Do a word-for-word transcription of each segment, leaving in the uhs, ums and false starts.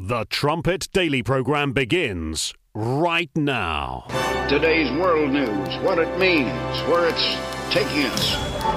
The Trumpet Daily Program begins right now. Today's world news, what it means, where it's taking us.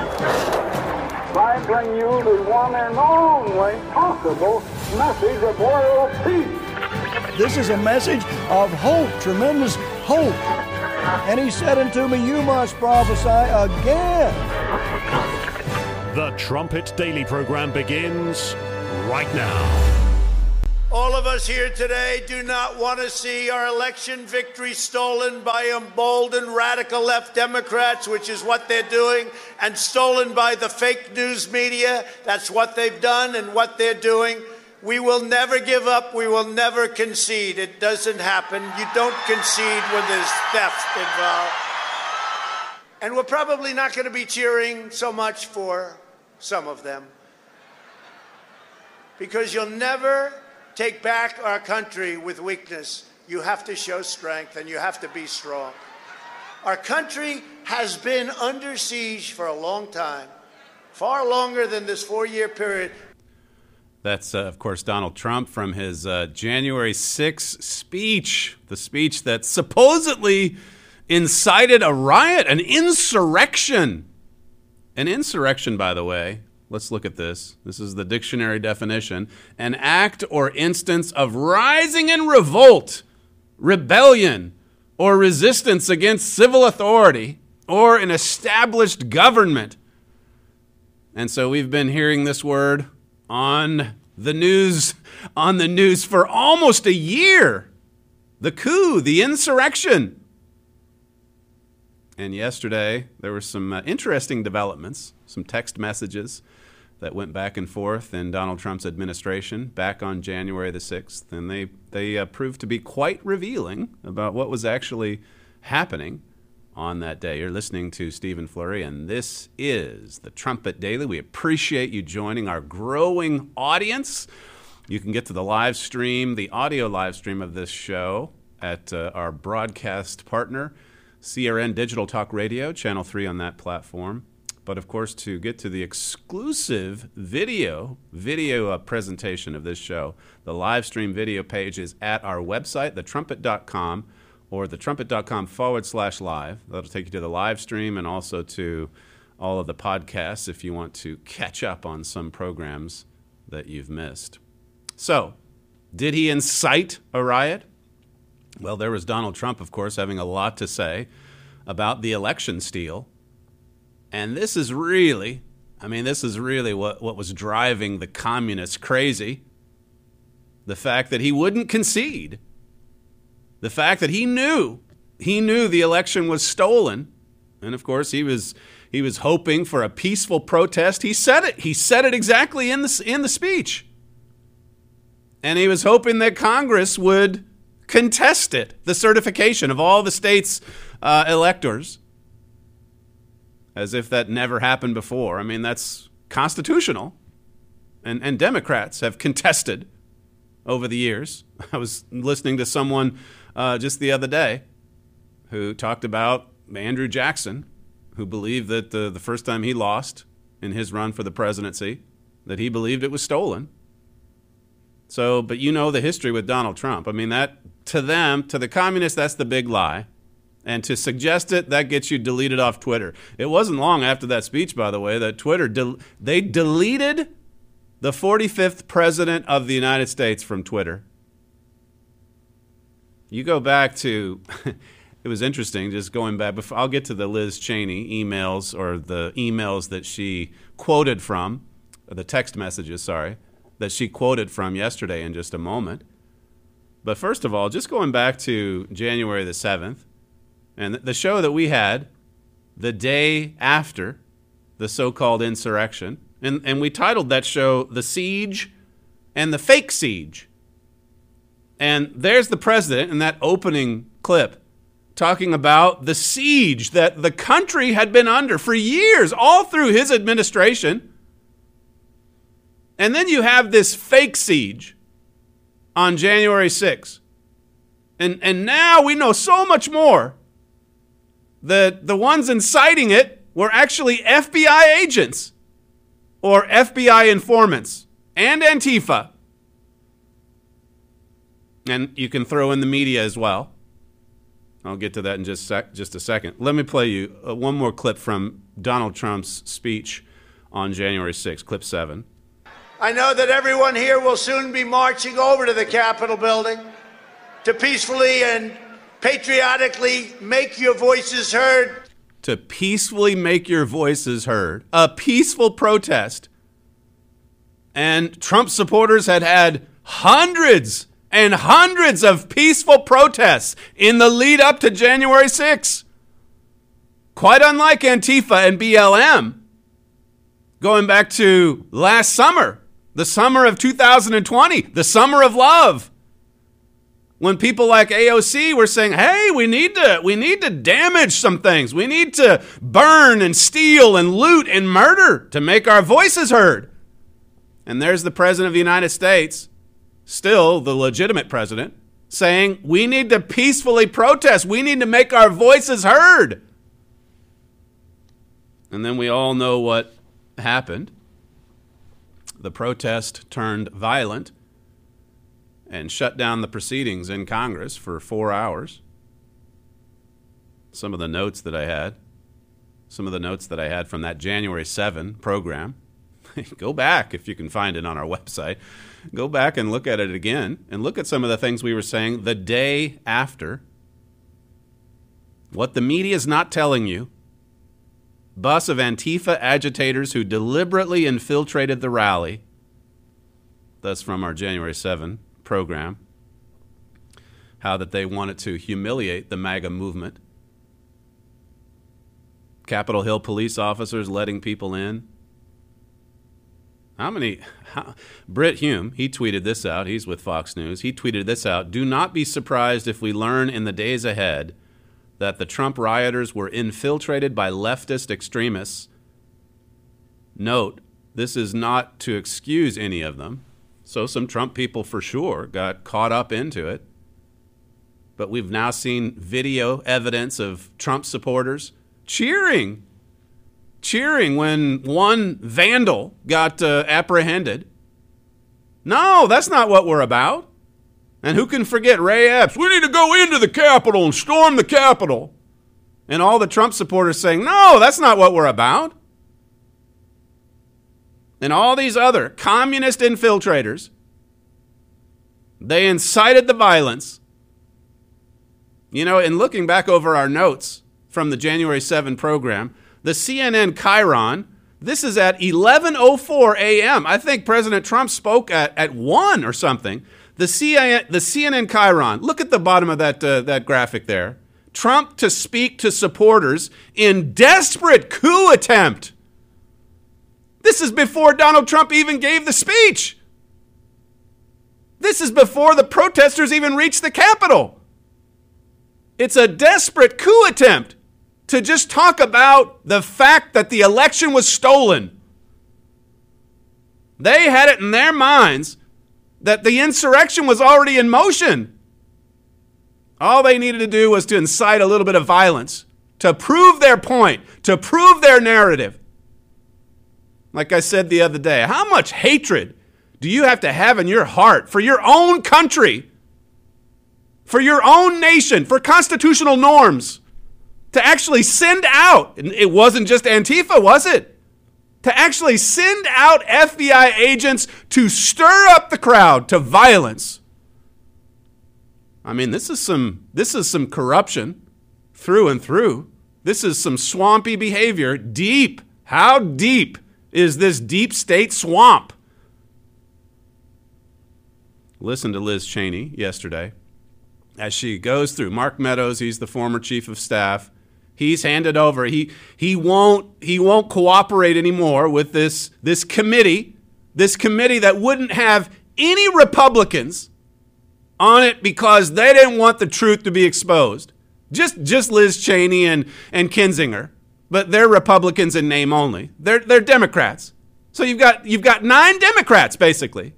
I bring you the one and only possible message of world peace. This is a message of hope, tremendous hope. And he said unto me, you must prophesy again. The Trumpet Daily Program begins right now. All of us here today do not want to see our election victory stolen by emboldened radical left Democrats, which is what they're doing, and stolen by the fake news media. That's what they've done and what they're doing. We will never give up. We will never concede. It doesn't happen. You don't concede when there's theft involved. And we're probably not going to be cheering so much for some of them, because you'll never take back our country with weakness. You have to show strength, and you have to be strong. Our country has been under siege for a long time, far longer than this four-year period. That's, uh, of course, Donald Trump from his uh, January sixth speech, the speech that supposedly incited a riot, an insurrection. An insurrection, by the way. Let's look at this. This is the dictionary definition. An act or instance of rising in revolt, rebellion, or resistance against civil authority or an established government. And so we've been hearing this word on the news, on the news for almost a year. The coup, the insurrection. And yesterday, there were some uh, interesting developments, some text messages that went back and forth in Donald Trump's administration back on January the sixth. And they, they uh, proved to be quite revealing about what was actually happening on that day. You're listening to Stephen Flurry, and this is the Trumpet Daily. We appreciate you joining our growing audience. You can get to the live stream, the audio live stream of this show at uh, our broadcast partner, C R N Digital Talk Radio, Channel three on that platform. But, of course, to get to the exclusive video, video uh, presentation of this show, the live stream video page is at our website, the trumpet dot com, or the trumpet dot com forward slash live. That'll take you to the live stream and also to all of the podcasts if you want to catch up on some programs that you've missed. So, did he incite a riot? Well, there was Donald Trump, of course, having a lot to say about the election steal. And this is really, I mean, this is really what, what was driving the communists crazy. The fact that he wouldn't concede. The fact that he knew, he knew the election was stolen. And, of course, he was he was hoping for a peaceful protest. He said it. He said it exactly in the, in the speech. And he was hoping that Congress would contest it, the certification of all the states' uh, electors, as if that never happened before. I mean, that's constitutional, and, and Democrats have contested over the years. I was listening to someone uh, just the other day who talked about Andrew Jackson, who believed that the, the first time he lost in his run for the presidency, that he believed it was stolen. So, but you know the history with Donald Trump. I mean, that, to them, to the communists, that's the big lie. And to suggest it, that gets you deleted off Twitter. It wasn't long after that speech, by the way, that Twitter, del- they deleted the forty-fifth president of the United States from Twitter. You go back to, it was interesting, just going back, before, I'll get to the Liz Cheney emails, or the emails that she quoted from, or the text messages, sorry, that she quoted from yesterday in just a moment. But first of all, just going back to January the seventh, and the show that we had the day after the so-called insurrection, and, and we titled that show The Siege and the Fake Siege. And there's the president in that opening clip talking about the siege that the country had been under for years, all through his administration. And then you have this fake siege on January sixth. And, and now we know so much more. The, the ones inciting it were actually F B I agents or F B I informants and Antifa. And you can throw in the media as well. I'll get to that in just sec- just a second. Let me play you uh, one more clip from Donald Trump's speech on January sixth, clip seven. I know that everyone here will soon be marching over to the Capitol building to peacefully and patriotically make your voices heard. To peacefully make your voices heard. A peaceful protest. And Trump supporters had had hundreds and hundreds of peaceful protests in the lead up to January sixth. Quite unlike Antifa and B L M. Going back to last summer, the summer of two thousand twenty, the summer of love. When people like A O C were saying, hey, we need to we need to damage some things. We need to burn and steal and loot and murder to make our voices heard. And there's the President of the United States, still the legitimate president, saying we need to peacefully protest. We need to make our voices heard. And then we all know what happened. The protest turned violent and shut down the proceedings in Congress for four hours. Some of the notes that I had, some of the notes that I had from that January seventh program, go back if you can find it on our website. Go back and look at it again and look at some of the things we were saying the day after. What the media is not telling you. Bus of Antifa agitators who deliberately infiltrated the rally. That's from our January seventh program. How that they wanted to humiliate the MAGA movement. Capitol Hill police officers letting people in. How many? How, Britt Hume, he tweeted this out. He's with Fox News. He tweeted this out. Do not be surprised if we learn in the days ahead that the Trump rioters were infiltrated by leftist extremists. Note, this is not to excuse any of them. So some Trump people for sure got caught up into it. But we've now seen video evidence of Trump supporters cheering. Cheering when one vandal got uh, apprehended. No, that's not what we're about. And who can forget Ray Epps? We need to go into the Capitol and storm the Capitol. And all the Trump supporters saying, no, that's not what we're about. And all these other communist infiltrators, they incited the violence. You know, in looking back over our notes from the January seventh program, the C N N Chiron, this is at eleven oh four a.m. I think President Trump spoke at, at one or something. The C N N, the C N N Chiron, look at the bottom of that, uh, that graphic there. Trump to speak to supporters in desperate coup attempt. This is before Donald Trump even gave the speech. This is before the protesters even reached the Capitol. It's a desperate coup attempt to just talk about the fact that the election was stolen. They had it in their minds that the insurrection was already in motion. All they needed to do was to incite a little bit of violence, to prove their point, to prove their narrative. Like I said the other day, how much hatred do you have to have in your heart for your own country, for your own nation, for constitutional norms, to actually send out, and it wasn't just Antifa, was it? To actually send out F B I agents to stir up the crowd to violence. I mean, this is some this is some corruption through and through. This is some swampy behavior. Deep. How deep is this deep state swamp? Listen to Liz Cheney yesterday as she goes through. Mark Meadows, he's the former chief of staff. He's handed over. He he won't he won't cooperate anymore with this this committee, this committee that wouldn't have any Republicans on it because they didn't want the truth to be exposed. Just just Liz Cheney and, and Kinzinger. But they're Republicans in name only. They're they're Democrats. So you've got you've got nine Democrats basically.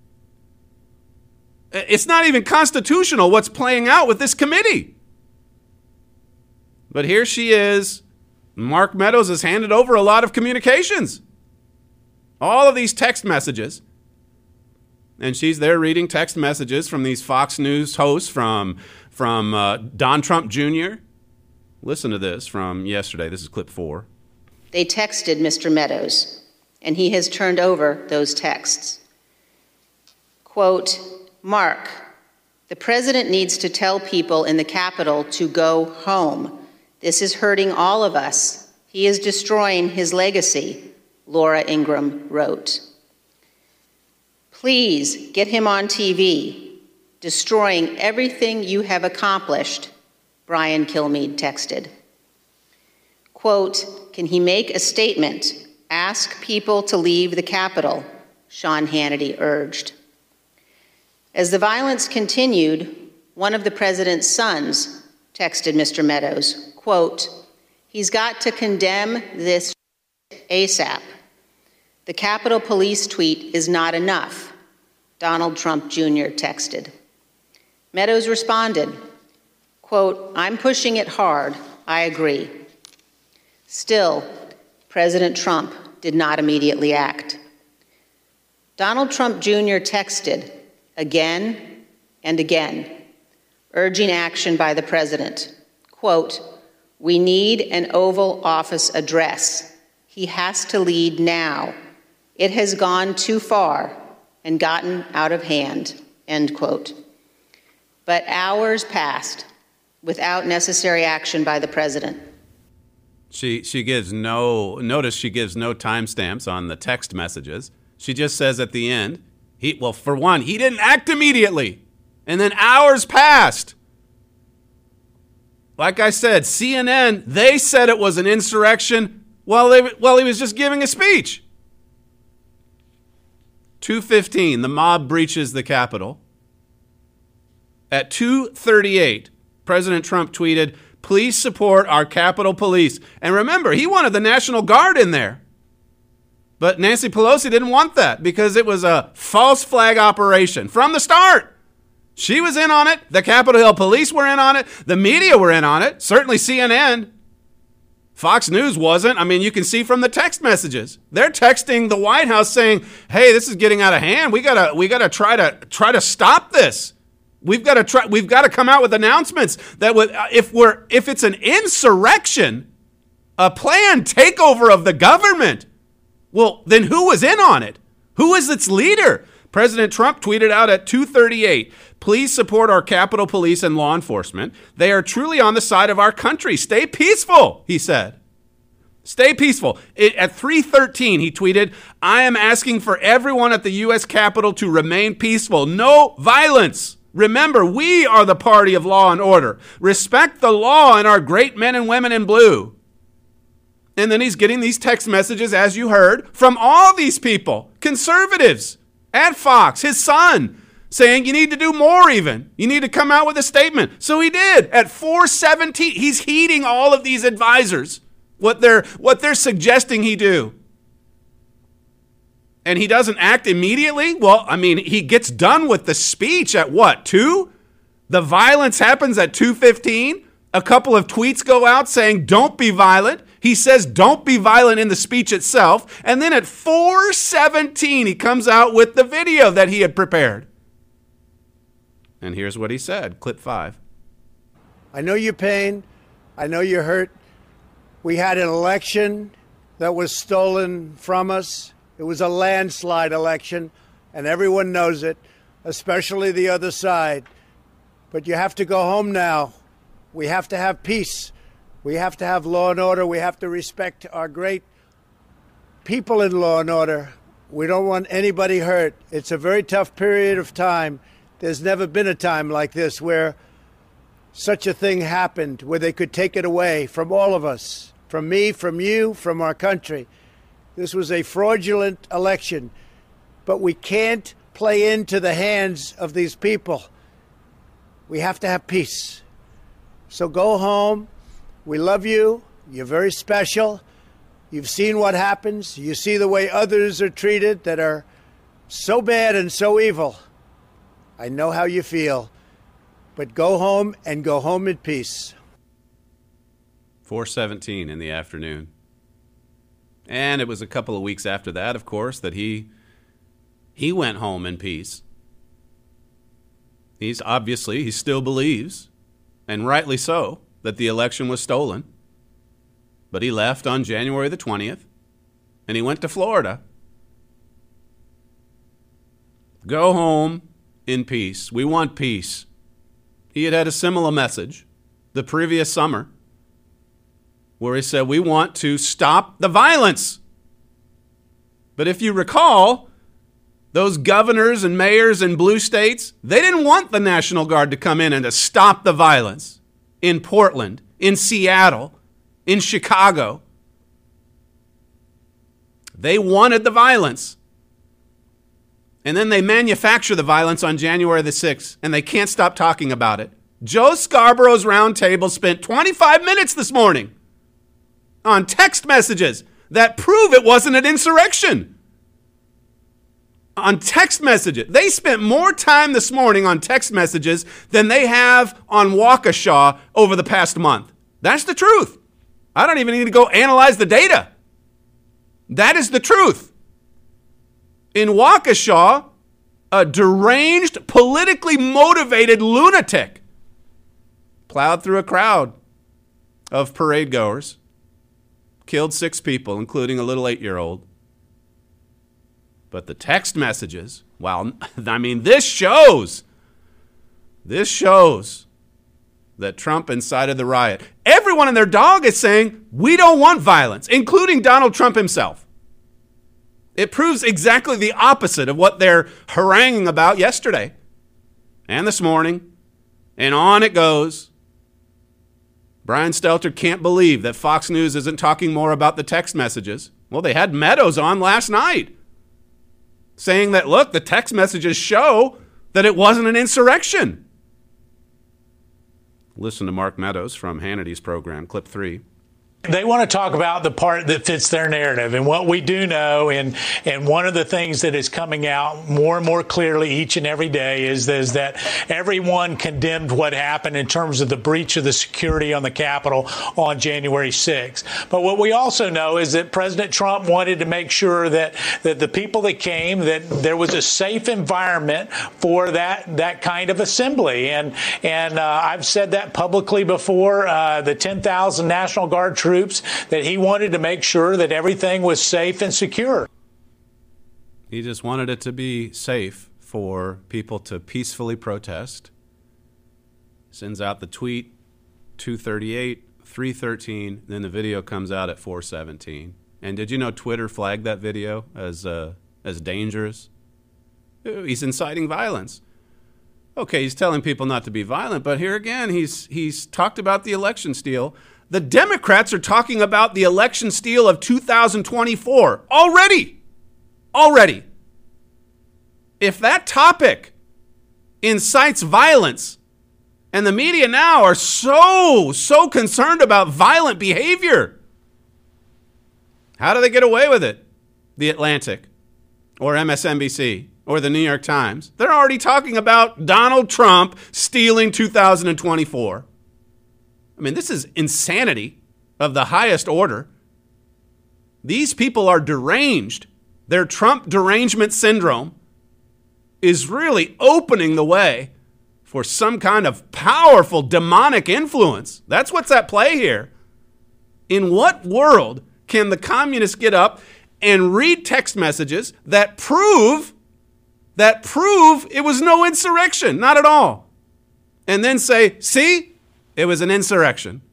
It's not even constitutional what's playing out with this committee. But here she is. Mark Meadows has handed over a lot of communications. All of these text messages. And she's there reading text messages from these Fox News hosts from, from uh, Don Trump Junior Listen to this from yesterday. This is clip four. They texted Mister Meadows, and he has turned over those texts. Quote, Mark, the president needs to tell people in the Capitol to go home. This is hurting all of us. He is destroying his legacy, Laura Ingraham wrote. Please get him on T V. Destroying everything you have accomplished, Brian Kilmeade texted. Quote, can he make a statement? Ask people to leave the Capitol, Sean Hannity urged. As the violence continued, one of the president's sons texted Mister Meadows, quote, he's got to condemn this ASAP. The Capitol Police tweet is not enough, Donald Trump Junior texted. Meadows responded, quote, I'm pushing it hard, I agree. Still, President Trump did not immediately act. Donald Trump Junior texted again and again, urging action by the president. Quote, we need an Oval Office address. He has to lead now. It has gone too far and gotten out of hand, end quote. But hours passed without necessary action by the president. She she gives no, notice she gives no timestamps on the text messages. She just says at the end, he well, for one, he didn't act immediately. And then hours passed. Like I said, C N N, they said it was an insurrection while, they, while he was just giving a speech. two fifteen, the mob breaches the Capitol. At two thirty-eight, President Trump tweeted, please support our Capitol Police. And remember, he wanted the National Guard in there. But Nancy Pelosi didn't want that because it was a false flag operation from the start. She was in on it. The Capitol Hill Police were in on it. The media were in on it. Certainly C N N. Fox News wasn't. I mean, you can see from the text messages. They're texting the White House saying, hey, this is getting out of hand. We gotta, we gotta try to try to stop this. We've got to try. We've got to come out with announcements that would, if we're, if it's an insurrection, a planned takeover of the government, well, then who was in on it? Who is its leader? President Trump tweeted out at two thirty-eight, please support our Capitol Police and law enforcement. They are truly on the side of our country. Stay peaceful, he said. Stay peaceful. It, at three thirteen, he tweeted, I am asking for everyone at the U S Capitol to remain peaceful. No violence. Remember, we are the party of law and order. Respect the law and our great men and women in blue. And then he's getting these text messages, as you heard, from all these people, conservatives at Fox, his son, saying you need to do more even. You need to come out with a statement. So he did. At four seventeen, he's heeding all of these advisors, what they're, what they're suggesting he do. And he doesn't act immediately? Well, I mean, he gets done with the speech at what, two? The violence happens at two fifteen. A couple of tweets go out saying, don't be violent. He says, don't be violent in the speech itself. And then at four seventeen, he comes out with the video that he had prepared. And here's what he said, clip five. I know your pain. I know you're hurt. We had an election that was stolen from us. It was a landslide election, and everyone knows it, especially the other side. But you have to go home now. We have to have peace. We have to have law and order. We have to respect our great people in law and order. We don't want anybody hurt. It's a very tough period of time. There's never been a time like this where such a thing happened, where they could take it away from all of us, from me, from you, from our country. This was a fraudulent election, but we can't play into the hands of these people. We have to have peace. So go home. We love you. You're very special. You've seen what happens. You see the way others are treated that are so bad and so evil. I know how you feel, but go home and go home in peace. four seventeen in the afternoon. And it was a couple of weeks after that, of course, that he he went home in peace. He's obviously, he still believes, and rightly so, that the election was stolen. But he left on January the twentieth, and he went to Florida. Go home in peace. We want peace. He had had a similar message the previous summer where he said, we want to stop the violence. But if you recall, those governors and mayors in blue states, they didn't want the National Guard to come in and to stop the violence in Portland, in Seattle, in Chicago. They wanted the violence. And then they manufacture the violence on January the sixth, and they can't stop talking about it. Joe Scarborough's roundtable spent twenty-five minutes this morning on text messages that prove it wasn't an insurrection. On text messages. They spent more time this morning on text messages than they have on Waukesha over the past month. That's the truth. I don't even need to go analyze the data. That is the truth. In Waukesha, a deranged, politically motivated lunatic plowed through a crowd of parade goers, killed six people, including a little eight-year-old. But the text messages, well, I mean, this shows, this shows that Trump incited the riot. Everyone and their dog is saying, we don't want violence, including Donald Trump himself. It proves exactly the opposite of what they're haranguing about yesterday and this morning, and on it goes. Brian Stelter can't believe that Fox News isn't talking more about the text messages. Well, they had Meadows on last night saying that, look, the text messages show that it wasn't an insurrection. Listen to Mark Meadows from Hannity's program, clip three. They want to talk about the part that fits their narrative. And what we do know, and and one of the things that is coming out more and more clearly each and every day is, is that everyone condemned what happened in terms of the breach of the security on the Capitol on January sixth. But what we also know is that President Trump wanted to make sure that, that the people that came, that there was a safe environment for that that kind of assembly. And, and uh, I've said that publicly before, uh, the ten thousand National Guard troops, that he wanted to make sure that everything was safe and secure. He just wanted it to be safe for people to peacefully protest. Sends out the tweet two thirty-eight, three thirteen, then the video comes out at four seventeen. And did you know Twitter flagged that video as uh, as dangerous? He's inciting violence. Okay, he's telling people not to be violent, but here again, he's he's talked about the election steal. The Democrats are talking about the election steal of two thousand twenty-four already. Already. If that topic incites violence, and the media now are so, so concerned about violent behavior, how do they get away with it? The Atlantic, or M S N B C, or the New York Times. They're already talking about Donald Trump stealing two thousand twenty-four. I mean, this is insanity of the highest order. These people are deranged. Their Trump derangement syndrome is really opening the way for some kind of powerful demonic influence. That's what's at play here. In what world can the communists get up and read text messages that prove that prove it was no insurrection, not at all, and then say, see, it was an insurrection?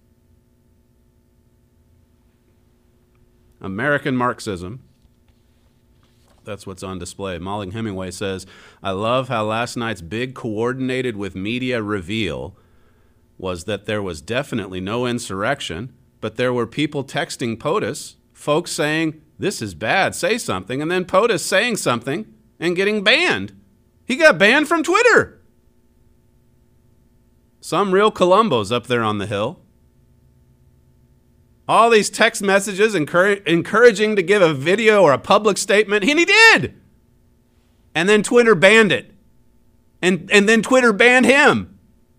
American Marxism. That's what's on display. Molly Hemingway says, I love how last night's big coordinated with media reveal was that there was definitely no insurrection, but there were people texting POTUS, folks saying, this is bad, say something, and then POTUS saying something and getting banned. He got banned from Twitter. Some real Columbos up there on the Hill. All these text messages encourage, encouraging to give a video or a public statement, and he did. And then Twitter banned it. And, and then Twitter banned him.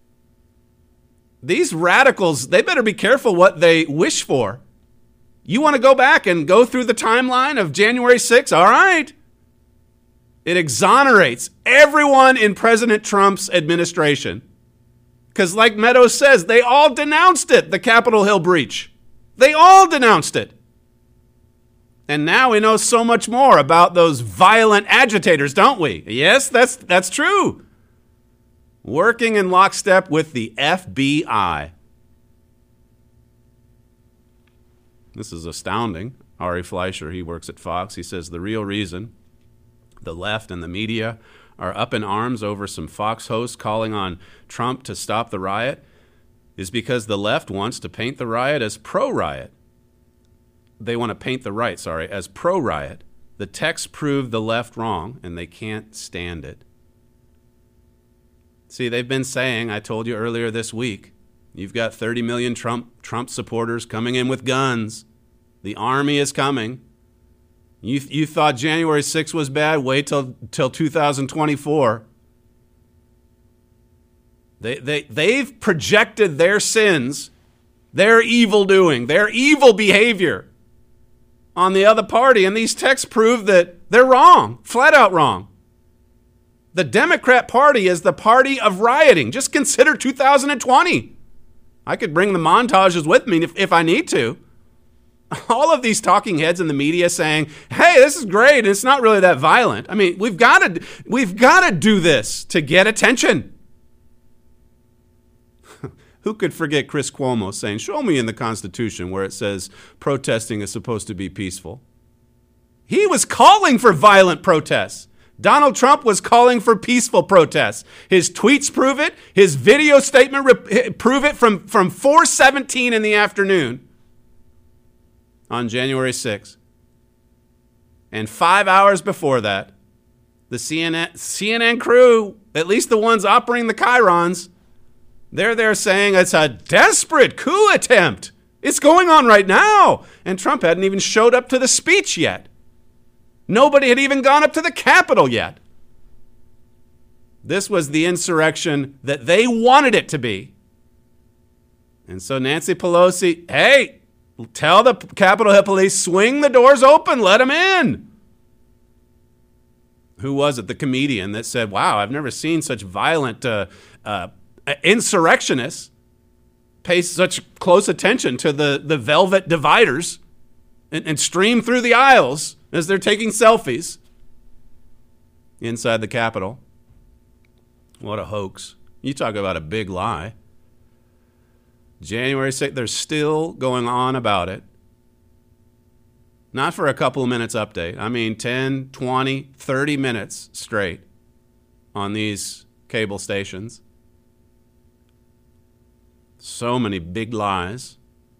These radicals, they better be careful what they wish for. You want to go back and go through the timeline of January sixth? All right. It exonerates everyone in President Trump's administration. Because like Meadows says, they all denounced it, the Capitol Hill breach. They all denounced it. And now we know so much more about those violent agitators, don't we? Yes, that's that's true. Working in lockstep with the F B I. This is astounding. Ari Fleischer, he works at Fox. He says the real reason the left and the media are up in arms over some Fox hosts calling on Trump to stop the riot is because the left wants to paint the riot as pro-riot. They want to paint the right, sorry, as pro-riot. The texts prove the left wrong, and they can't stand it. See, they've been saying, I told you earlier this week, you've got thirty million Trump Trump supporters coming in with guns. The army is coming. You you thought January sixth was bad? Wait till till two thousand twenty-four. They they they've projected their sins, their evil doing, their evil behavior on the other party, and these texts prove that they're wrong, flat out wrong. The Democrat Party is the party of rioting. Just consider two thousand twenty. I could bring the montages with me if, if I need to. All of these talking heads in the media saying, hey, this is great, and it's not really that violent. I mean, we've got to we've got to do this to get attention. Who could forget Chris Cuomo saying, show me in the Constitution where it says protesting is supposed to be peaceful? He was calling for violent protests. Donald Trump was calling for peaceful protests. His tweets prove it. His video statement re- prove it from, from four seventeen in the afternoon on January sixth. And five hours before that, the C N N, C N N crew, at least the ones operating the chyrons, they're there saying it's a desperate coup attempt. It's going on right now. And Trump hadn't even showed up to the speech yet. Nobody had even gone up to the Capitol yet. This was the insurrection that they wanted it to be. And so Nancy Pelosi, hey, tell the Capitol Hill police, swing the doors open, let them in. Who was it? The comedian that said, wow, I've never seen such violent uh, uh, insurrectionists pay such close attention to the, the velvet dividers and, and stream through the aisles as they're taking selfies inside the Capitol. What a hoax. You talk about a big lie. January sixth, they're still going on about it. Not for a couple of minutes update. I mean ten, twenty, thirty minutes straight on these cable stations. So many big lies.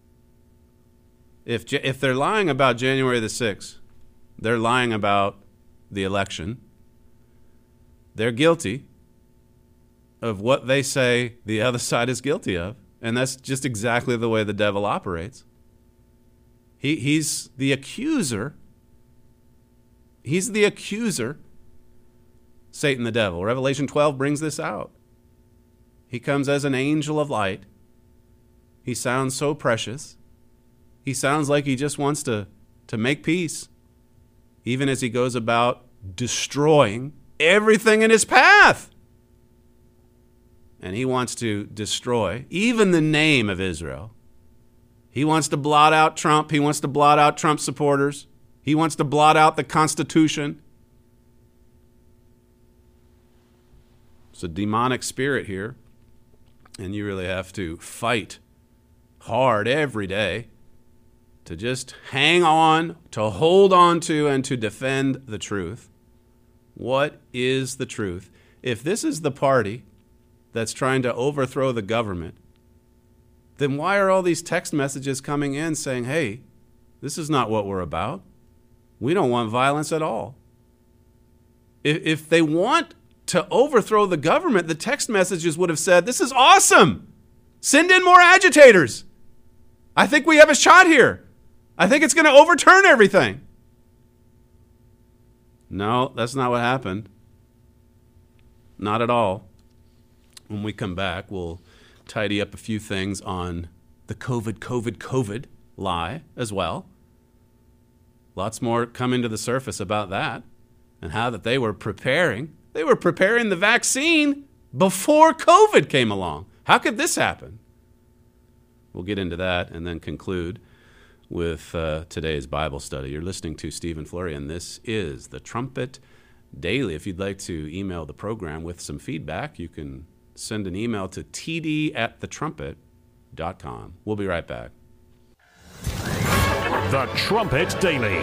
If if they're lying about January the sixth, they're lying about the election. They're guilty of what they say the other side is guilty of. And that's just exactly the way the devil operates. He, he's the accuser. He's the accuser. Satan the devil. Revelation twelve brings this out. He comes as an angel of light. He sounds so precious. He sounds like he just wants to, to make peace, even as he goes about destroying everything in his path. And he wants to destroy even the name of Israel. He wants to blot out Trump. He wants to blot out Trump supporters. He wants to blot out the Constitution. It's a demonic spirit here. And you really have to fight hard every day to just hang on, to hold on to, and to defend the truth. What is the truth? If this is the party that's trying to overthrow the government, then why are all these text messages coming in saying, hey, this is not what we're about. We don't want violence at all. If, if they want to overthrow the government, the text messages would have said, this is awesome. Send in more agitators. I think we have a shot here. I think it's going to overturn everything. No, that's not what happened. Not at all. When we come back, we'll tidy up a few things on the COVID, COVID, COVID lie as well. Lots more coming to the surface about that. and how that they were preparing. They were preparing the vaccine before COVID came along. How could this happen? We'll get into that and then conclude with uh, today's Bible study. You're listening to Stephen Flurry, and this is the Trumpet Daily. If you'd like to email the program with some feedback, you can send an email to t d at the trumpet dot com. We'll be right back. The Trumpet Daily.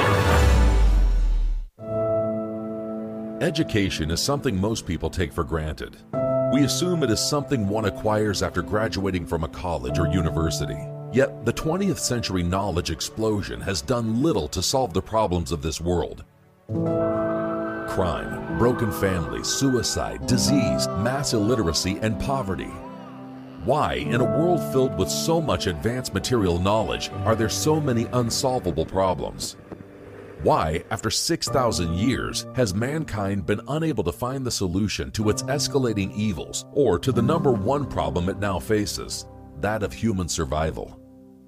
Education is something most people take for granted. We assume it is something one acquires after graduating from a college or university. Yet, the twentieth century knowledge explosion has done little to solve the problems of this world. Crime, broken families, suicide, disease, mass illiteracy, and poverty. Why, in a world filled with so much advanced material knowledge, are there so many unsolvable problems? Why, after six thousand years, has mankind been unable to find the solution to its escalating evils or to the number one problem it now faces, that of human survival?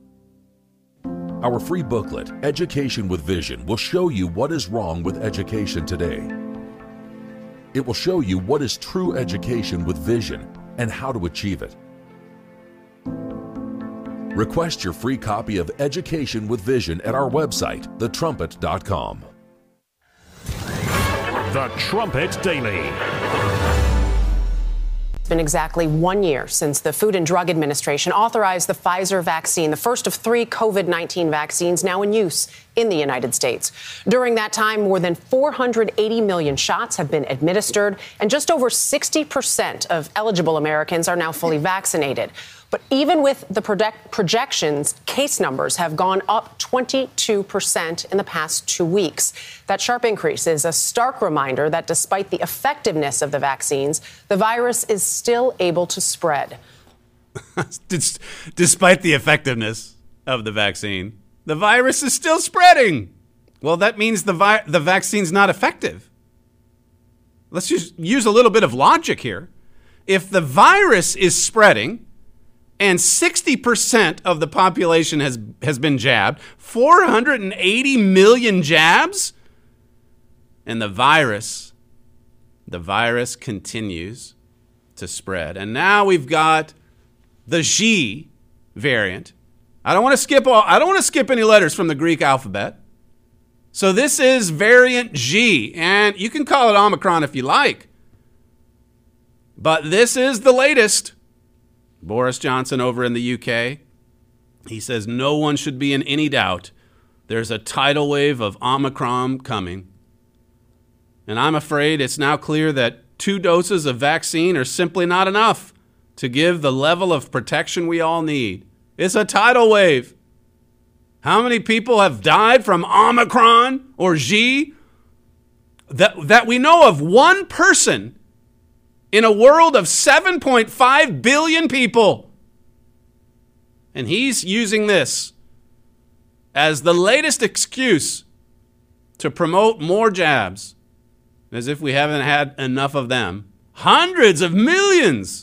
Our free booklet, Education with Vision, will show you what is wrong with education today. It will show you what is true education with vision and how to achieve it. Request your free copy of Education with Vision at our website, the trumpet dot com. The Trumpet Daily. It's been exactly one year since the Food and Drug Administration authorized the Pfizer vaccine, the first of three COVID nineteen vaccines now in use in the United States. During that time, more than four hundred eighty million shots have been administered, and just over sixty percent of eligible Americans are now fully vaccinated. But even with the project- projections, case numbers have gone up twenty-two percent in the past two weeks. That sharp increase is a stark reminder that despite the effectiveness of the vaccines, the virus is still able to spread. Despite the effectiveness of the vaccine, the virus is still spreading. Well, that means the vi- the vaccine's not effective. Let's just use a little bit of logic here. If the virus is spreading, and sixty percent of the population has, has been jabbed, four hundred eighty million jabs, and the virus, the virus continues to spread. And now we've got the G variant. I don't want to skip all, I don't want to skip any letters from the Greek alphabet. So this is variant G, and you can call it Omicron if you like. But this is the latest. Boris Johnson over in the U K, he says no one should be in any doubt. There's a tidal wave of Omicron coming. And I'm afraid it's now clear that two doses of vaccine are simply not enough to give the level of protection we all need. It's a tidal wave. How many people have died from Omicron or G? That, that we know of one person in a world of seven point five billion people. And he's using this as the latest excuse to promote more jabs, as if we haven't had enough of them. Hundreds of millions.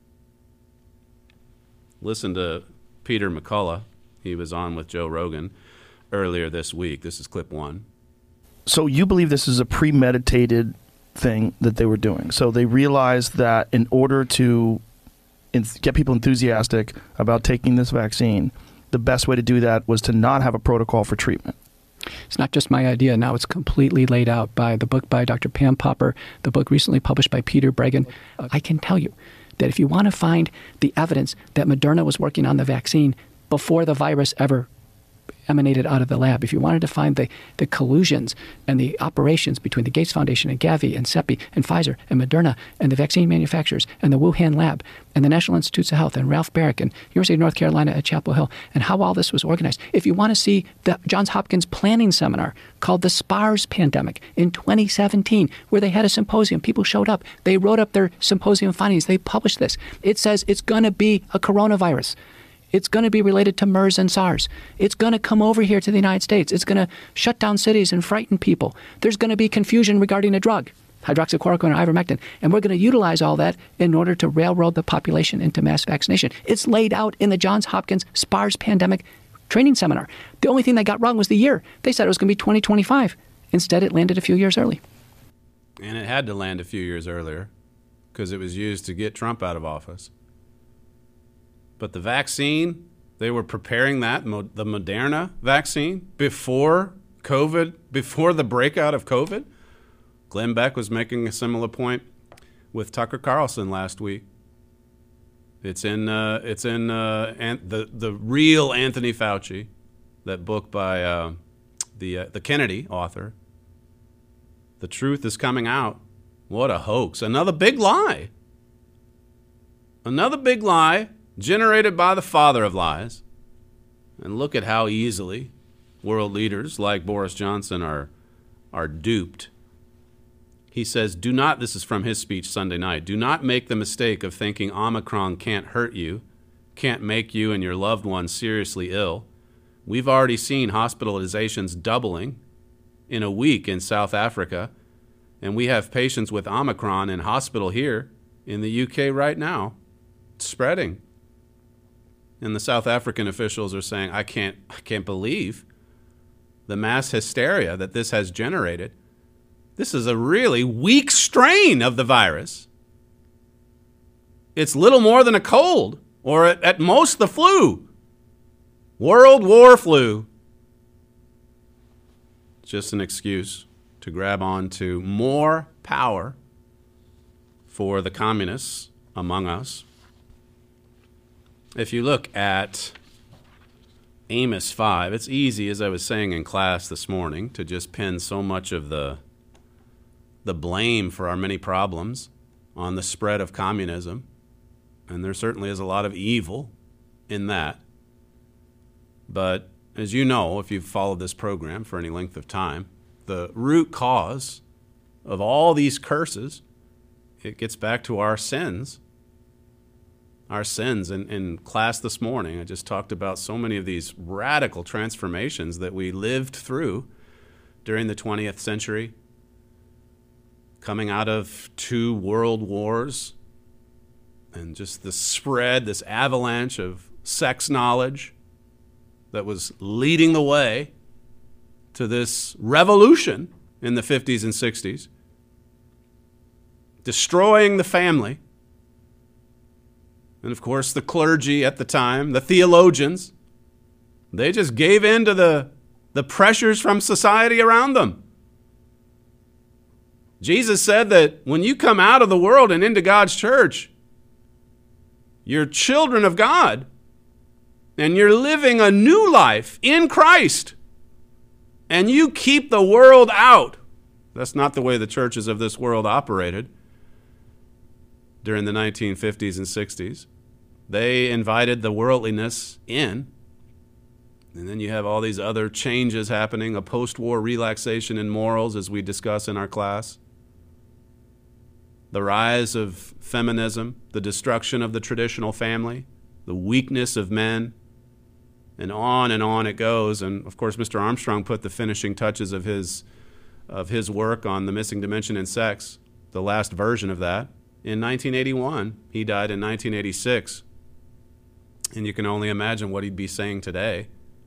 Listen to Peter McCullough. He was on with Joe Rogan earlier this week. This is clip one. So you believe this is a premeditated thing that they were doing. So they realized that in order to get people enthusiastic about taking this vaccine, the best way to do that was to not have a protocol for treatment. It's not just my idea. Now it's completely laid out by the book by Doctor Pam Popper, the book recently published by Peter Breggin. I can tell you that if you want to find the evidence that Moderna was working on the vaccine before the virus ever emanated out of the lab, if you wanted to find the, the collusions and the operations between the Gates Foundation and Gavi and CEPI and Pfizer and Moderna and the vaccine manufacturers and the Wuhan lab and the National Institutes of Health and Ralph Barrick and University of North Carolina at Chapel Hill and how all this was organized, if you want to see the Johns Hopkins planning seminar called the SPARS pandemic in twenty seventeen, where they had a symposium, people showed up, they wrote up their symposium findings, they published this. It says it's going to be a coronavirus. It's going to be related to MERS and SARS. It's going to come over here to the United States. It's going to shut down cities and frighten people. There's going to be confusion regarding a drug, hydroxychloroquine or ivermectin, and we're going to utilize all that in order to railroad the population into mass vaccination. It's laid out in the Johns Hopkins SPARS pandemic training seminar. The only thing they got wrong was the year. They said it was going to be twenty twenty-five. Instead, it landed a few years early. And it had to land a few years earlier because it was used to get Trump out of office. But the vaccine, they were preparing that, the Moderna vaccine, before COVID, before the breakout of COVID. Glenn Beck was making a similar point with Tucker Carlson last week. It's in uh, it's in uh, an- the the real Anthony Fauci, that book by uh, the uh, the Kennedy author. The truth is coming out. What a hoax! Another big lie. Another big lie generated by the father of lies. And look at how easily world leaders like Boris Johnson are are duped. He says, do not, this is from his speech Sunday night, do not make the mistake of thinking Omicron can't hurt you, can't make you and your loved ones seriously ill. We've already seen hospitalizations doubling in a week in South Africa, and we have patients with Omicron in hospital here in the U K right now. It's spreading. And the South African officials are saying, I can't, I can't believe the mass hysteria that this has generated. This is a really weak strain of the virus. It's little more than a cold, or at, at most the flu. World War flu. It's just an excuse to grab on to more power for the communists among us. If you look at Amos five, it's easy, as I was saying in class this morning, to just pin so much of the the blame for our many problems on the spread of communism. And there certainly is a lot of evil in that. But as you know, if you've followed this program for any length of time, the root cause of all these curses, it gets back to our sins. Our sins. In, in class this morning, I just talked about so many of these radical transformations that we lived through during the twentieth century, coming out of two world wars, and just the spread, this avalanche of sex knowledge that was leading the way to this revolution in the fifties and sixties, destroying the family. And of course, the clergy at the time, the theologians, they just gave in to the, the pressures from society around them. Jesus said that when you come out of the world and into God's church, you're children of God, and you're living a new life in Christ, and you keep the world out. That's not the way the churches of this world operated during the nineteen fifties and sixties. They invited the worldliness in, and then you have all these other changes happening, a post-war relaxation in morals, as we discuss in our class. The rise of feminism, the destruction of the traditional family, the weakness of men, and on and on it goes. And of course, Mister Armstrong put the finishing touches of his of his work on The Missing Dimension in Sex, the last version of that, in nineteen eighty-one. He died in nineteen eighty-six. And you can only imagine what he'd be saying today.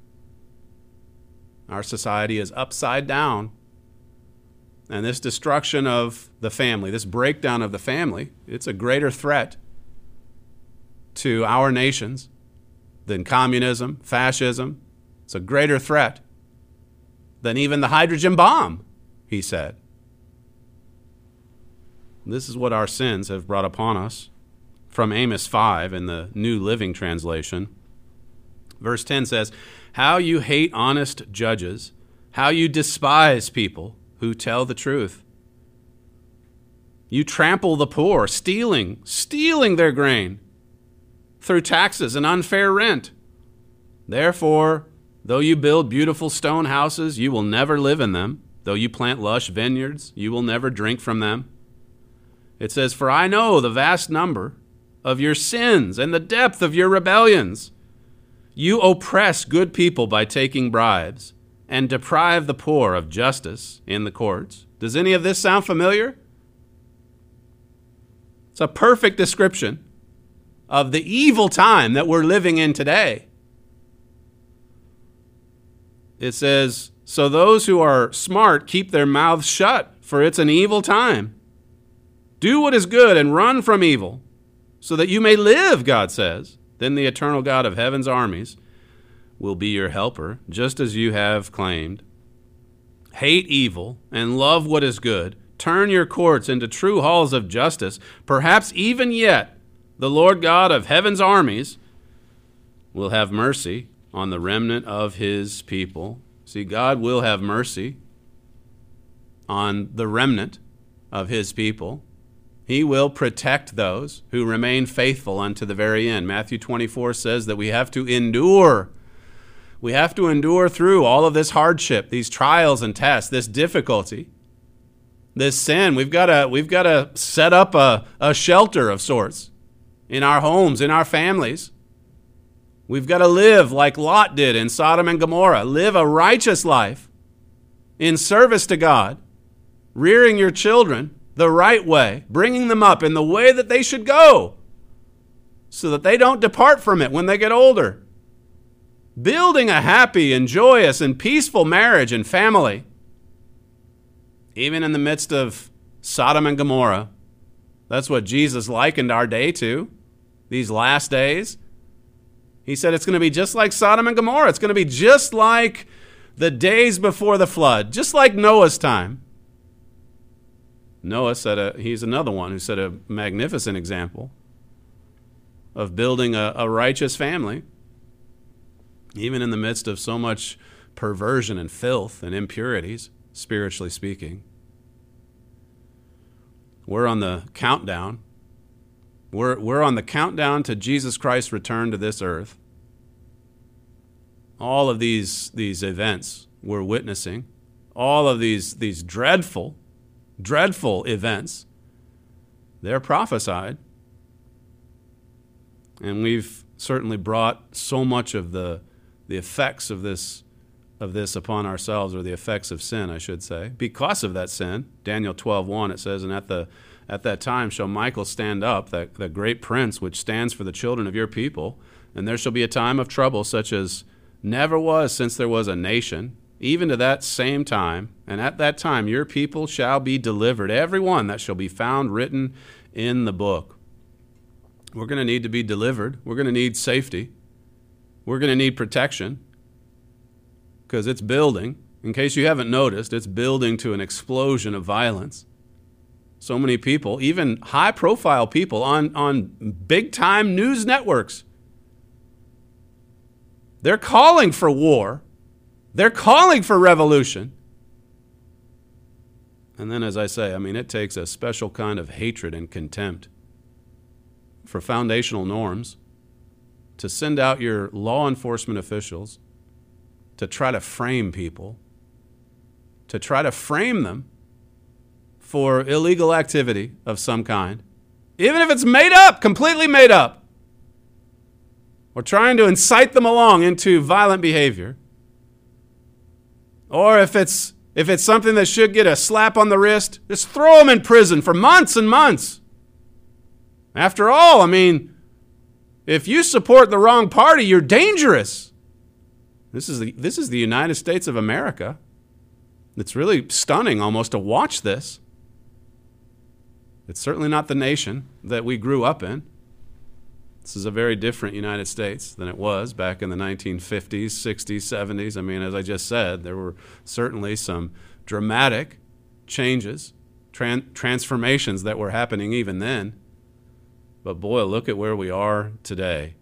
Our society is upside down. And this destruction of the family, this breakdown of the family, it's a greater threat to our nations than communism, fascism. It's a greater threat than even the hydrogen bomb, he said. This is what our sins have brought upon us. From Amos five in the New Living Translation. Verse ten says, how you hate honest judges, how you despise people who tell the truth. You trample the poor, stealing, stealing their grain through taxes and unfair rent. Therefore, though you build beautiful stone houses, you will never live in them. Though you plant lush vineyards, you will never drink from them. It says, for I know the vast number of your sins and the depth of your rebellions. You oppress good people by taking bribes and deprive the poor of justice in the courts. Does any of this sound familiar? It's a perfect description of the evil time that we're living in today. It says, So those who are smart keep their mouths shut, for it's an evil time. Do what is good and run from evil, so that you may live, God says. Then the eternal God of heaven's armies will be your helper, just as you have claimed. Hate evil and love what is good. Turn your courts into true halls of justice. Perhaps even yet the Lord God of heaven's armies will have mercy on the remnant of his people. See, God will have mercy on the remnant of his people. He will protect those who remain faithful unto the very end. Matthew twenty-four says that we have to endure. We have to endure through all of this hardship, these trials and tests, this difficulty, this sin. We've got to, we've got to set up a, a shelter of sorts in our homes, in our families. We've got to live like Lot did in Sodom and Gomorrah. Live a righteous life in service to God, rearing your children the right way, bringing them up in the way that they should go so that they don't depart from it when they get older. Building a happy and joyous and peaceful marriage and family, even in the midst of Sodom and Gomorrah. That's what Jesus likened our day to, these last days. He said it's going to be just like Sodom and Gomorrah. It's going to be just like the days before the flood, just like Noah's time. Noah said, a, he's another one who set a magnificent example of building a, a righteous family, even in the midst of so much perversion and filth and impurities, spiritually speaking. We're on the countdown. We're, we're on the countdown to Jesus Christ's return to this earth. All of these, these events we're witnessing, all of these, these dreadful dreadful events, they're prophesied. And we've certainly brought so much of the the effects of this of this upon ourselves, or the effects of sin, I should say, because of that sin. Daniel twelve one, it says, and at the at that time shall Michael stand up, that, that great prince which stands for the children of your people, and there shall be a time of trouble such as never was since there was a nation, even to that same time, and at that time your people shall be delivered, every one that shall be found written in the book. We're going to need to be delivered. We're going to need safety. We're going to need protection, because it's building. In case you haven't noticed, it's building to an explosion of violence. So many people, even high-profile people on, on big-time news networks, they're calling for war. They're calling for revolution. And then, as I say, I mean, it takes a special kind of hatred and contempt for foundational norms to send out your law enforcement officials to try to frame people, to try to frame them for illegal activity of some kind, even if it's made up, completely made up, or trying to incite them along into violent behavior. Or if it's if it's something that should get a slap on the wrist, just throw them in prison for months and months. After all, I mean, if you support the wrong party, you're dangerous. This is the this is the United States of America. It's really stunning almost to watch this. It's certainly not the nation that we grew up in. This is a very different United States than it was back in the nineteen fifties, sixties, seventies. I mean, as I just said, there were certainly some dramatic changes, tran- transformations that were happening even then. But boy, look at where we are today.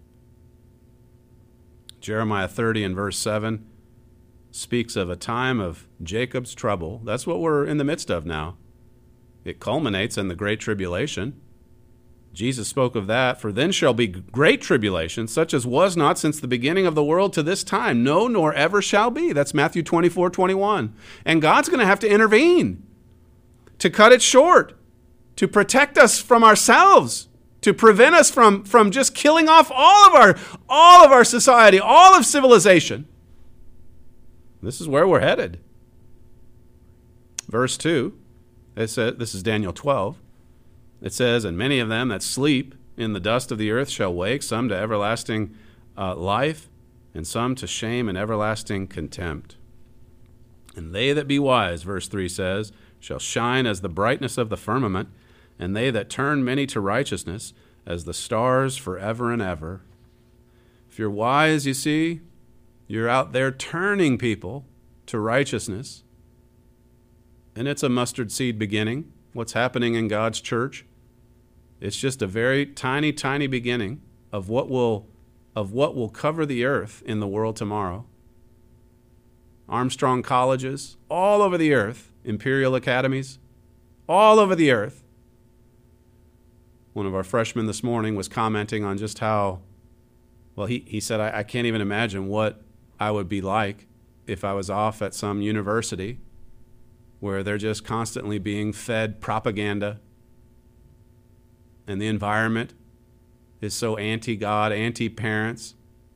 Jeremiah thirty and verse seven speaks of a time of Jacob's trouble. That's what we're in the midst of now. It culminates in the Great Tribulation. Jesus spoke of that, for then shall be great tribulation, such as was not since the beginning of the world to this time, no, nor ever shall be. That's Matthew twenty-four twenty-one. And God's going to have to intervene to cut it short, to protect us from ourselves, to prevent us from, from just killing off all of our all of our society, all of civilization. This is where we're headed. Verse two, it says, this is Daniel twelve. It says, and many of them that sleep in the dust of the earth shall wake, some to everlasting uh, life, and some to shame and everlasting contempt. And they that be wise, verse three says, shall shine as the brightness of the firmament, and they that turn many to righteousness as the stars forever and ever. If you're wise, you see, you're out there turning people to righteousness. And it's a mustard seed beginning. What's happening in God's church? It's just a very tiny, tiny beginning of what will, of what will cover the earth in the world tomorrow. Armstrong colleges, all over the earth, Imperial academies, all over the earth. One of our freshmen this morning was commenting on just how, well, he, he said, I, I can't even imagine what I would be like if I was off at some university where they're just constantly being fed propaganda and the environment is so anti-God, anti-parents,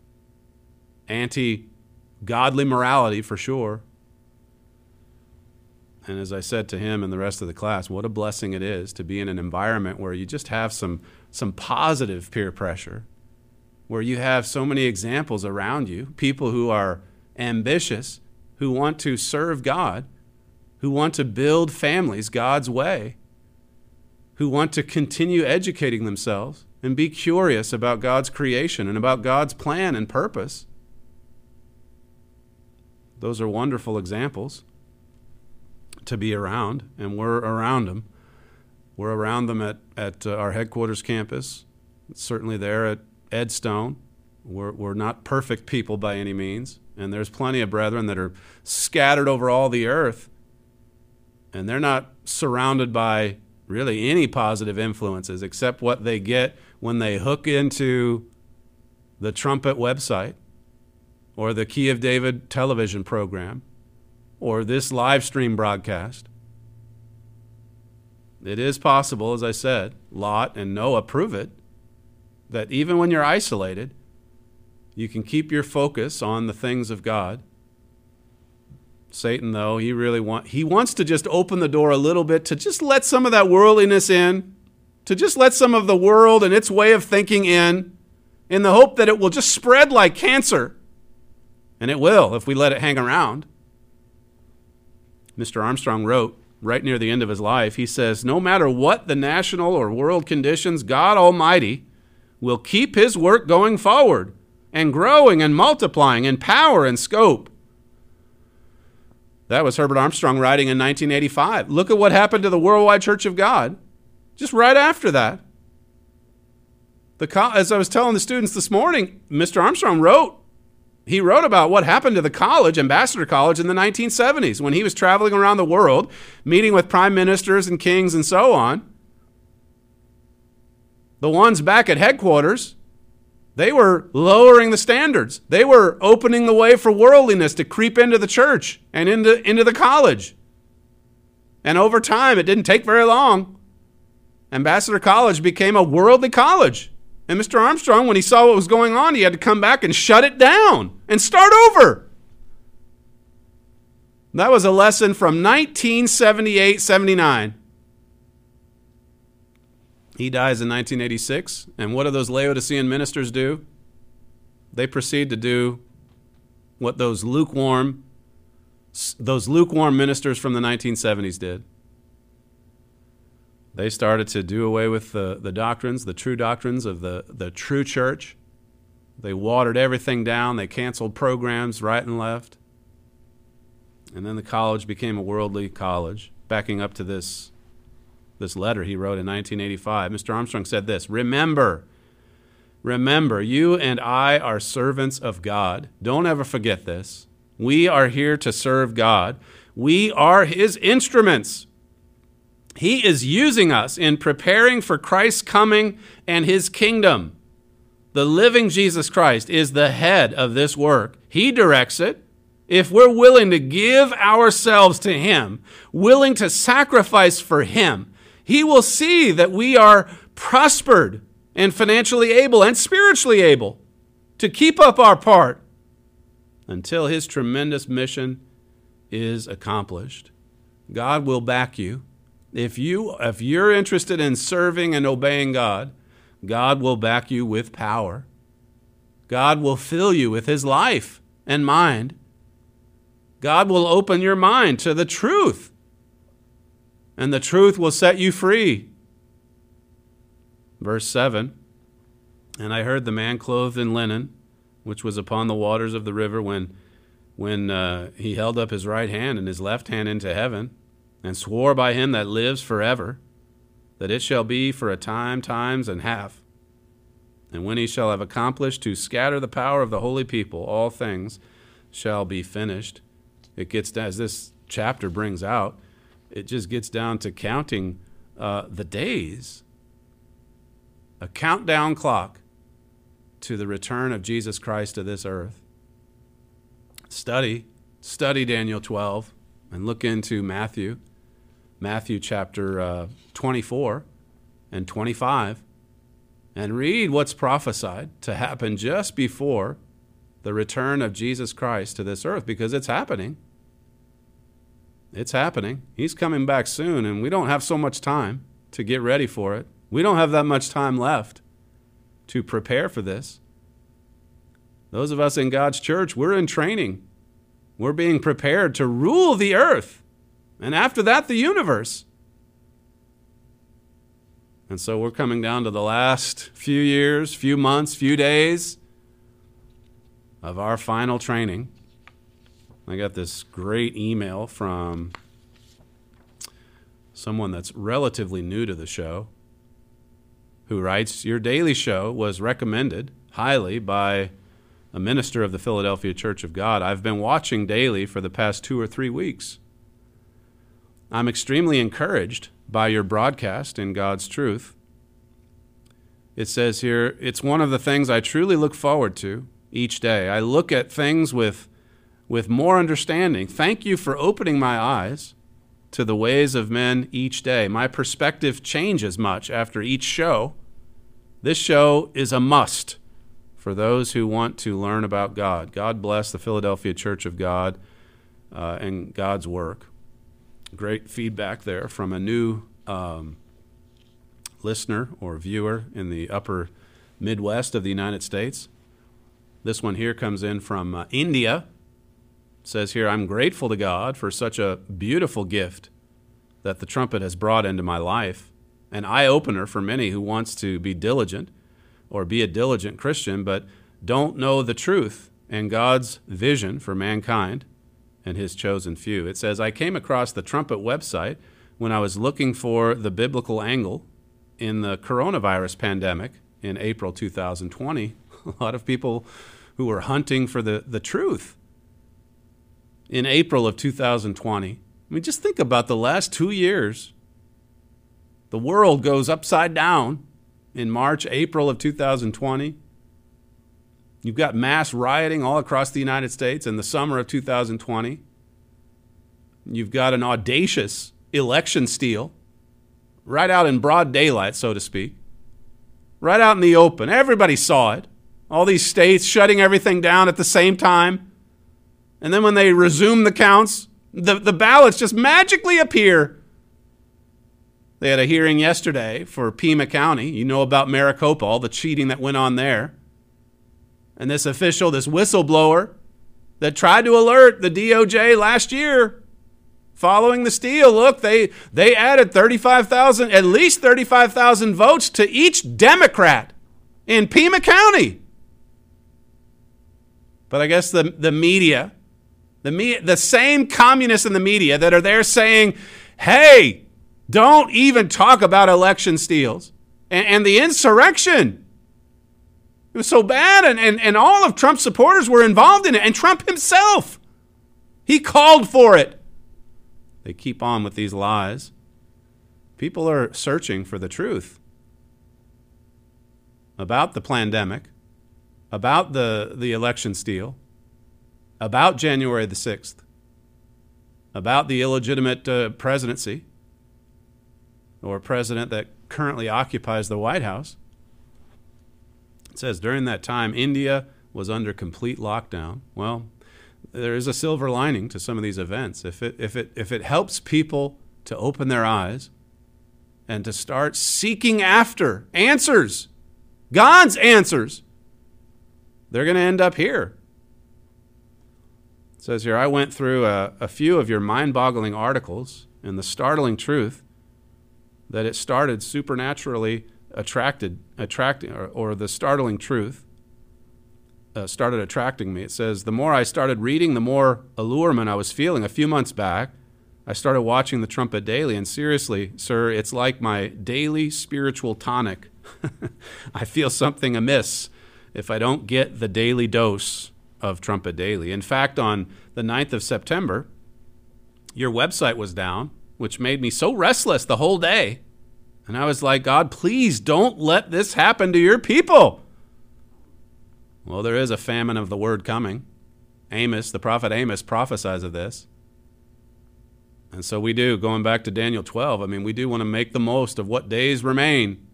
anti-godly morality for sure. And as I said to him and the rest of the class, what a blessing it is to be in an environment where you just have some, some positive peer pressure, where you have so many examples around you, people who are ambitious, who want to serve God, who want to build families God's way, who want to continue educating themselves and be curious about God's creation and about God's plan and purpose. Those are wonderful examples to be around, and we're around them. We're around them at, at uh, our headquarters campus, certainly there at Edstone. We're, we're not perfect people by any means, and there's plenty of brethren that are scattered over all the earth, and they're not surrounded by really any positive influences except what they get when they hook into the Trumpet website or the Key of David television program or this live stream broadcast. It is possible, as I said, Lot and Noah prove it, that even when you're isolated, you can keep your focus on the things of God. Satan, though, he really want, he wants to just open the door a little bit to just let some of that worldliness in, to just let some of the world and its way of thinking in, in the hope that it will just spread like cancer. And it will if we let it hang around. Mister Armstrong wrote, right near the end of his life, he says, no matter what the national or world conditions, God Almighty will keep his work going forward and growing and multiplying in power and scope. That was Herbert Armstrong writing in nineteen eighty-five. Look at what happened to the Worldwide Church of God just right after that. The, as I was telling the students this morning, Mister Armstrong wrote, he wrote about what happened to the college, Ambassador College, in the nineteen seventies when he was traveling around the world, meeting with prime ministers and kings and so on. The ones back at headquarters, they were lowering the standards. They were opening the way for worldliness to creep into the church and into, into the college. And over time, it didn't take very long. Ambassador College became a worldly college. And Mister Armstrong, when he saw what was going on, he had to come back and shut it down and start over. That was a lesson from nineteen seventy-eight seventy-nine. He dies in nineteen eighty-six, and what do those Laodicean ministers do? They proceed to do what those lukewarm, those lukewarm ministers from the nineteen seventies did. They started to do away with the, the doctrines, the true doctrines of the, the true church. They watered everything down. They canceled programs right and left. And then the college became a worldly college, backing up to this This letter he wrote in nineteen eighty-five. Mister Armstrong said this, remember, remember, you and I are servants of God. Don't ever forget this. We are here to serve God. We are his instruments. He is using us in preparing for Christ's coming and his kingdom. The living Jesus Christ is the head of this work. He directs it. If we're willing to give ourselves to him, willing to sacrifice for him, he will see that we are prospered and financially able and spiritually able to keep up our part until his tremendous mission is accomplished. God will back you. If you, if you're interested in serving and obeying God, God will back you with power. God will fill you with his life and mind. God will open your mind to the truth, and the truth will set you free. Verse seven, and I heard the man clothed in linen, which was upon the waters of the river, when, when uh, he held up his right hand and his left hand into heaven, and swore by him that lives forever, that it shall be for a time, times, and half. And when he shall have accomplished to scatter the power of the holy people, all things shall be finished. It gets, as this chapter brings out, it just gets down to counting uh, the days. A countdown clock to the return of Jesus Christ to this earth. Study, study Daniel twelve, and look into Matthew, Matthew chapter uh, twenty-four and twenty-five, and read what's prophesied to happen just before the return of Jesus Christ to this earth, because it's happening. It's happening. He's coming back soon, and we don't have so much time to get ready for it. We don't have that much time left to prepare for this. Those of us in God's church, we're in training. We're being prepared to rule the earth, and after that, the universe. And so we're coming down to the last few years, few months, few days of our final training. I got this great email from someone that's relatively new to the show, who writes, your daily show was recommended highly by a minister of the Philadelphia Church of God. I've been watching daily for the past two or three weeks. I'm extremely encouraged by your broadcast in God's truth. It says here, it's one of the things I truly look forward to each day. I look at things with, with more understanding. Thank you for opening my eyes to the ways of men each day. My perspective changes much after each show. This show is a must for those who want to learn about God. God bless the Philadelphia Church of God uh, and God's work. Great feedback there from a new um, listener or viewer in the upper Midwest of the United States. This one here comes in from uh, India. It says here, I'm grateful to God for such a beautiful gift that the trumpet has brought into my life, an eye-opener for many who wants to be diligent or be a diligent Christian, but don't know the truth and God's vision for mankind and his chosen few. It says, I came across the Trumpet website when I was looking for the biblical angle in the coronavirus pandemic in April two thousand twenty. A lot of people who were hunting for the, the truth. In April of two thousand twenty, I mean, just think about the last two years. The world goes upside down in March, April of two thousand twenty. You've got mass rioting all across the United States in the summer of two thousand twenty. You've got an audacious election steal right out in broad daylight, so to speak. Right out in the open. Everybody saw it. All these states shutting everything down at the same time. And then when they resume the counts, the, the ballots just magically appear. They had a hearing yesterday for Pima County. You know about Maricopa, all the cheating that went on there. And this official, this whistleblower, that tried to alert the D O J last year following the steal. Look, they, they added thirty-five thousand, at least thirty-five thousand votes to each Democrat in Pima County. But I guess the, the media, the, me, the same communists in the media that are there saying, hey, don't even talk about election steals and, and the insurrection. It was so bad, and, and, and all of Trump's supporters were involved in it, and Trump himself, he called for it. They keep on with these lies. People are searching for the truth about the pandemic, about the, the election steal, about January the sixth, about the illegitimate uh, presidency or president that currently occupies the White House. It says, during that time, India was under complete lockdown. Well, there is a silver lining to some of these events. If it, if it, if it helps people to open their eyes and to start seeking after answers, God's answers, they're going to end up here. says here, I went through a, a few of your mind-boggling articles, and the startling truth that it started supernaturally attracted, attracting, or, or the startling truth uh, started attracting me. It says, the more I started reading, the more allurement I was feeling. A few months back, I started watching the Trumpet Daily, and seriously, sir, it's like my daily spiritual tonic. I feel something amiss if I don't get the daily dose of Trumpet Daily. In fact, on the ninth of September, your website was down, which made me so restless the whole day. And I was like, God, please don't let this happen to your people. Well, there is a famine of the word coming. Amos, the prophet Amos, prophesies of this. And so we do, going back to Daniel twelve, I mean, we do want to make the most of what days remain.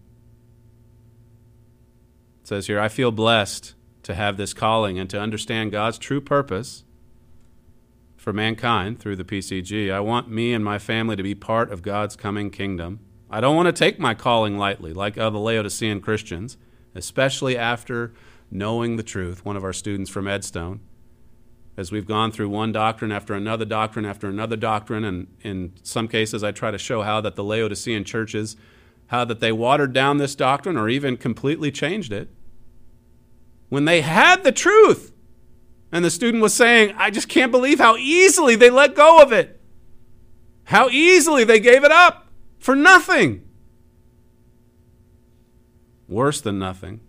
It says here, I feel blessed to have this calling and to understand God's true purpose for mankind through the P C G. I want me and my family to be part of God's coming kingdom. I don't want to take my calling lightly like other Laodicean Christians, especially after knowing the truth. One of our students from Edstone, as we've gone through one doctrine after another doctrine after another doctrine, and in some cases I try to show how that the Laodicean churches, how that they watered down this doctrine or even completely changed it, when they had the truth. And the student was saying, I just can't believe how easily they let go of it. How easily they gave it up for nothing. Worse than nothing.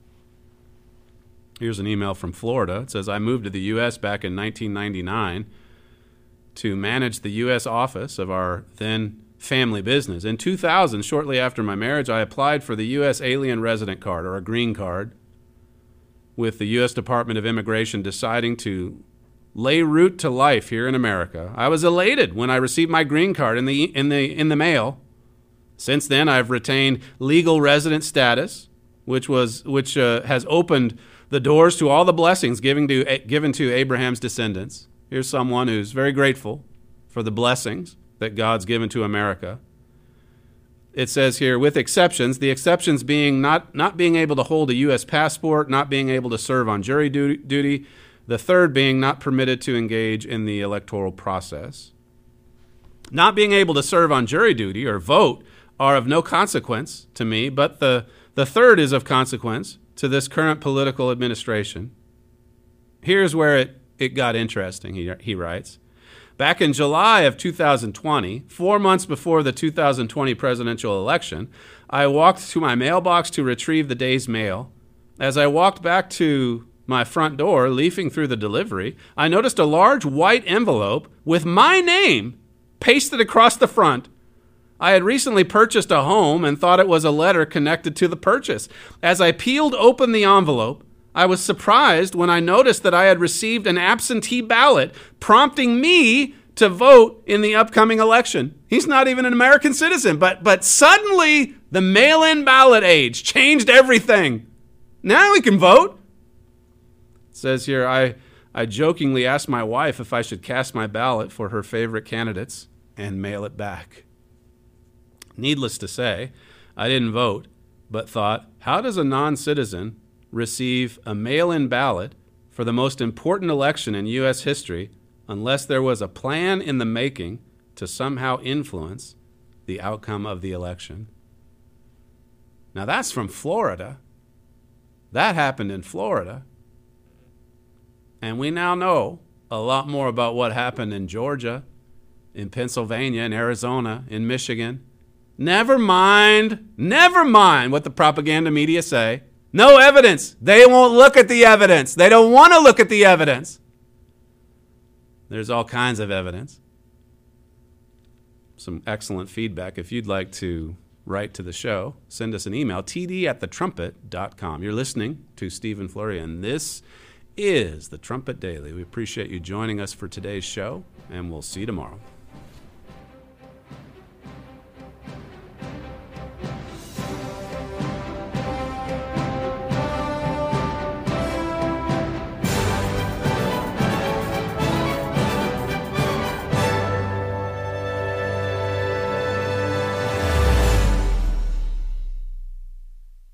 Here's an email from Florida. It says, I moved to the U S back in nineteen ninety-nine to manage the U S office of our then family business. In two thousand, shortly after my marriage, I applied for the U S alien resident card, or a green card, with the U S Department of Immigration deciding to lay root to life here in America. I was elated when I received my green card in the in the in the mail. Since then, I've retained legal resident status, which was which uh, has opened the doors to all the blessings given to uh, given to Abraham's descendants. Here's someone who's very grateful for the blessings that God's given to America. It says here, with exceptions, the exceptions being not, not being able to hold a U S passport, not being able to serve on jury duty, duty, the third being not permitted to engage in the electoral process. Not being able to serve on jury duty or vote are of no consequence to me, but the, the third is of consequence to this current political administration. Here's where it, it got interesting, he, he writes. Back in July of two thousand twenty, four months before the two thousand twenty presidential election, I walked to my mailbox to retrieve the day's mail. As I walked back to my front door, leafing through the delivery, I noticed a large white envelope with my name pasted across the front. I had recently purchased a home and thought it was a letter connected to the purchase. As I peeled open the envelope, I was surprised when I noticed that I had received an absentee ballot prompting me to vote in the upcoming election. He's not even an American citizen, but but suddenly the mail-in ballot age changed everything. Now he can vote. It says here, I, I jokingly asked my wife if I should cast my ballot for her favorite candidates and mail it back. Needless to say, I didn't vote, but thought, how does a non-citizen receive a mail-in ballot for the most important election in U S history unless there was a plan in the making to somehow influence the outcome of the election? Now that's from Florida. That happened in Florida. And we now know a lot more about what happened in Georgia, in Pennsylvania, in Arizona, in Michigan. Never mind, never mind what the propaganda media say. No evidence. They won't look at the evidence. They don't want to look at the evidence. There's all kinds of evidence. Some excellent feedback. If you'd like to write to the show, send us an email, t d at the trumpet dot com. You're listening to Stephen Flurry, and this is the Trumpet Daily. We appreciate you joining us for today's show, and we'll see you tomorrow.